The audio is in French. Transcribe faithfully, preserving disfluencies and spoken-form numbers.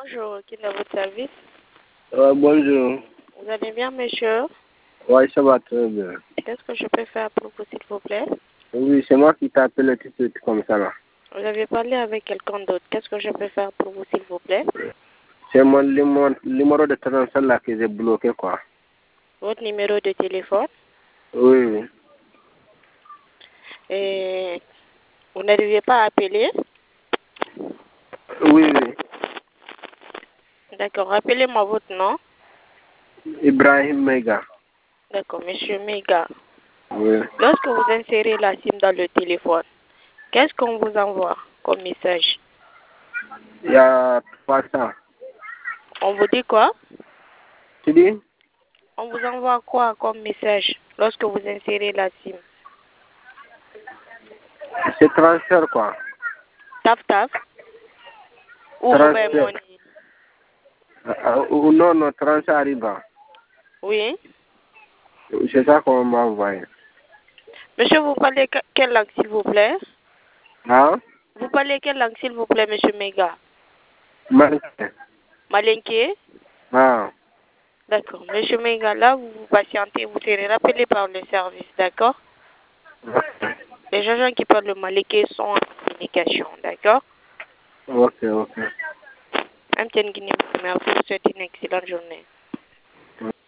Bonjour, qui est dans votre service? Euh, bonjour. Vous allez bien, monsieur? Oui, ça va très bien. Qu'est-ce que je peux faire pour vous, s'il vous plaît? Oui, c'est moi qui t'appelle tout de suite comme ça là. Vous avez parlé avec quelqu'un d'autre. Qu'est-ce que je peux faire pour vous, s'il vous plaît? C'est mon numéro, numéro de transfert là que j'ai bloqué quoi. Votre numéro de téléphone? Oui, oui. Et vous n'arrivez pas à appeler? Oui, oui. D'accord. Rappelez-moi votre nom. Ibrahim Mega. D'accord, monsieur Mega. Oui. Lorsque vous insérez la SIM dans le téléphone, qu'est-ce qu'on vous envoie comme message? Il y a pas ça. On vous dit quoi? Tu dis? On vous envoie quoi comme message lorsque vous insérez la SIM? C'est transfert quoi. Taf taf? Ou mobile Transfert. money? Euh, euh, non, non, transfert arrive. Oui. C'est ça qu'on m'a envoyé. Monsieur, vous parlez que- quelle langue, s'il vous plaît? Hein? Vous parlez quelle langue, s'il vous plaît, monsieur Mega? Malinké. Malinké? Ah. D'accord. Monsieur Mega, là, vous vous patientez, vous serez rappelé par le service, d'accord? Les agents qui parlent le malinké sont en communication, d'accord? Ok, ok. Un petit guinée, merci, je vous souhaite une excellente journée.